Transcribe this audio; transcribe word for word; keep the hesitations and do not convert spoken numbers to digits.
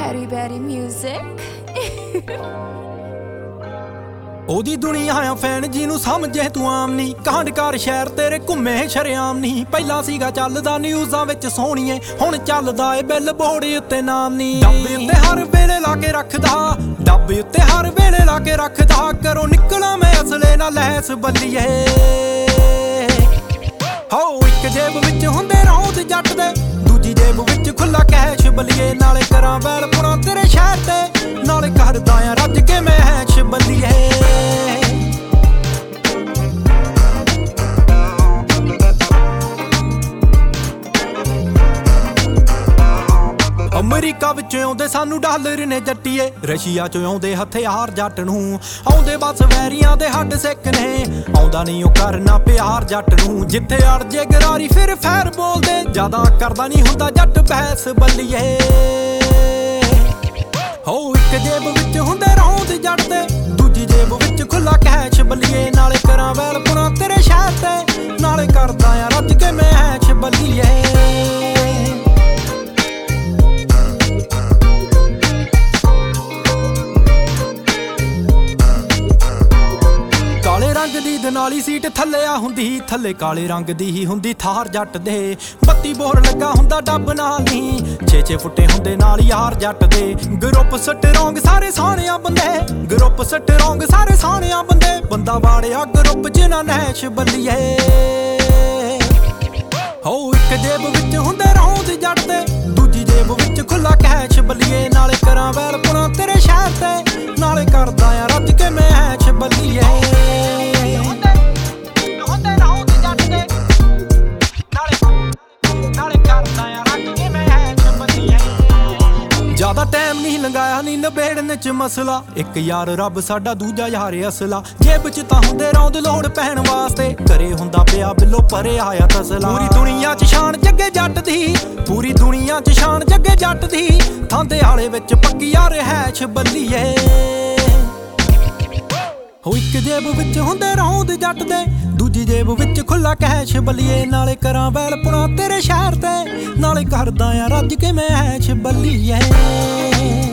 Petty Betty music. ओदी दुनिया आ fan जिन्हों समझे तू आम नी कांडकार शहर तेरे घुमे शरेआम नी पहला सीगा चलदा न्यूज़ां विच सोहणीए हुण चलदा ए बिल बोर्ड उत्ते नाम नी डब्बे उत्ते हर वेले ला के रखदा डब्बे उत्ते हर वेले ला के रखदा करो निकला मैं असले नाल लैस बल्लीए हो इक जेब विच हुंदे रौंद जट दे दूजी जेब विच खुला कैश बल्लीए नाले करां वैल पुणा तेरे शहर ते नाले करदा आ रज के मैं ऐश बल्लीए अमरीका विच आउंदे सानू डॉलर ने जट्टीए रशिया चों आउंदे हथियार जट नूं आउंदे बस वैरियां दे हड्ड सिक ने आउंदा नहीं ओ करना प्यार जट नूं जिथे अड़ जे गरारी फिर फैर बोलदे ज्यादा करदा नहीं हुंदा जट बहस बल्लीए हो इक जेब विच हुंदे रौंद जट दे दूजी जेब विच खुला कैश बल्लीए नाले करां वैल पुणा तेरे शहर ते नाले करदा आ रज के मैं ऐश बल्लीए रंग दी दनाली सीट थल्ले आ हुंदी थल्ले काले रंग दी ही हुंदी थार जट दे बत्ती बोर लगा हुंदा डब नाल नी छे छे फुट्टे हुंदे नाल यार जट दे ग्रुप स्ट्रॉन्ग सारे साणिया बंदे ग्रुप स्ट्रॉन्ग सारे साणिया बंदे बंदा वाड़िया ग्रुप जिना नैश बल्लीए हो इक जेब विच हुंदे रौंद जट दे दूजी जेब विच खुला कैश बल्लीए नाले करां वैल पुणा तेरे शहर ते नाले करदा आ रज के मैं ऐश बल्लीए ज्यादा टाइम नहीं लंघाया नी नबेड़ने च मसला एक यार रब साडा दूजा यार असला जेब च तां हुंदे रौंद लोड़ पैण वास्ते करे हुंदा पिया बिलो परे आया तसला पूरी दुनिया च शान जग्गे जट दी पूरी दुनिया च शान जग्गे जट दी थांदे आले विच पक्की यार हैश बल्लीए हो इक जेब विच हुंदे रौंद जट दे दूजी जेब विच खुला कैश बल्लीए नाले करां वैल पुणा तेरे शहर ते नाले करदा आ रज के मैं ऐश बल्लीए